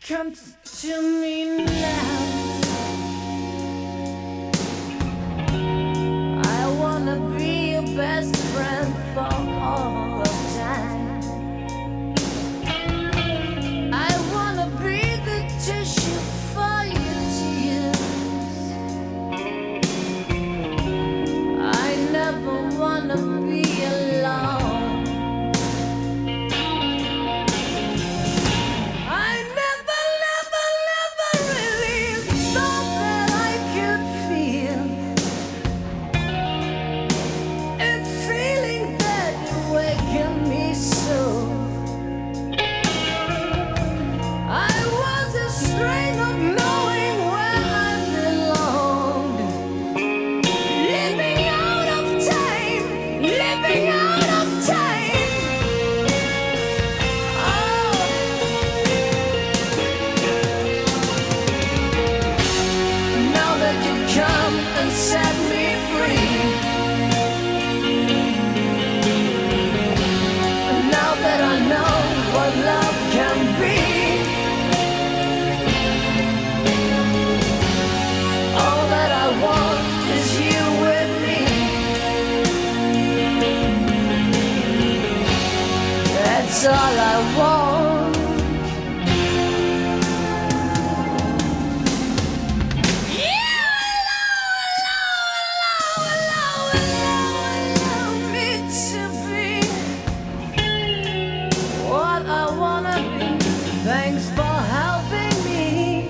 Come to me now. I wanna be your best friend for all of time. I wanna be the tissue for your tears. I never wanna be alone. Set me free. Now that I know what love can be, all that I want is you with me. That's all I want. Thanks for helping me.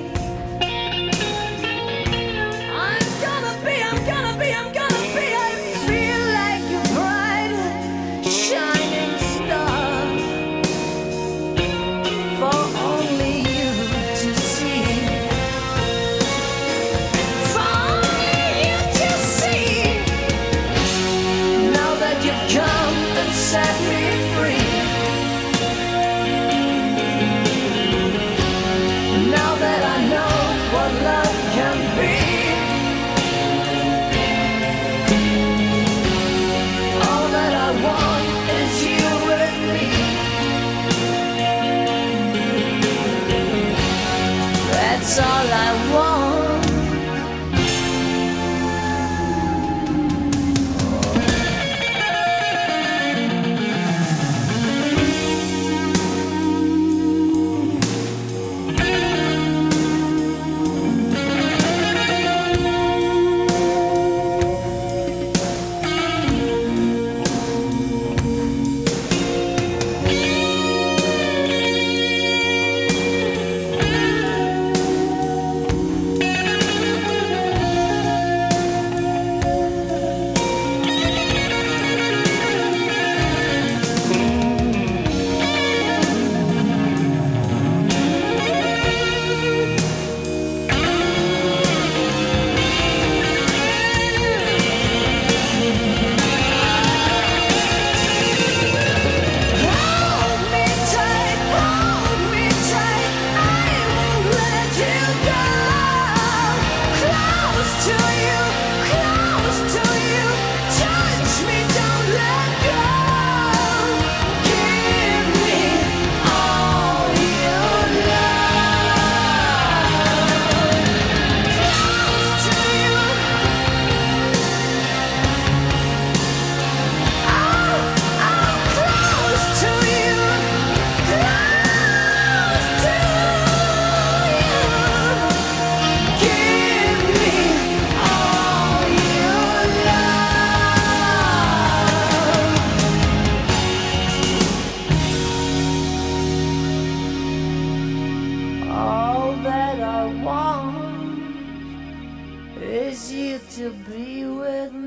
I'm gonna be, I feel like a bright, shining star for only you to see. For only you to see. Now that you've come and set me free. Love can be. All that I want is you with me. That's all I want. Is you to be with